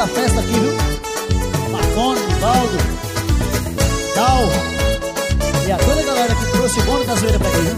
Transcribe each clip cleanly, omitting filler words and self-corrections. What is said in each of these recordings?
da festa aqui, viu? Marconi, Valdo, Dal e a toda a galera que trouxe o bônus da zoeira pra aqui, viu?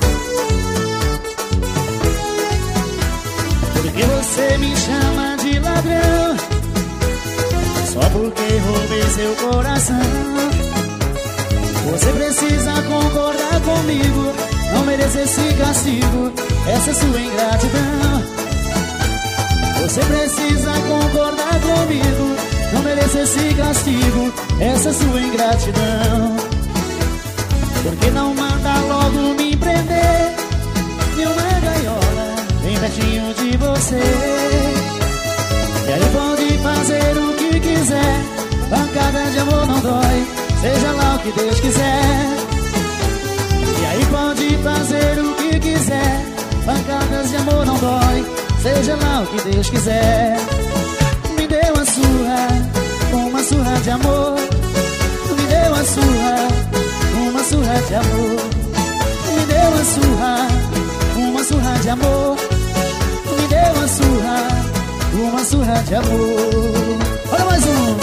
Porque você me chama de ladrão só porque roubei seu coração. Você precisa concordar comigo, não merece esse castigo, essa é sua ingratidão. Você precisa concordar comigo, não merece esse castigo, essa é sua ingratidão. Porque não manda logo me prender em uma gaiola bem pertinho de você? E aí pode fazer o que quiser, pancada de amor não dói, seja lá o que Deus quiser. E aí pode fazer o que quiser, pancadas de amor não dói, seja lá o que Deus quiser. Me deu uma surra de amor. Me deu uma surra de amor. Me deu uma surra de amor. Me deu uma surra de amor. Olha mais um.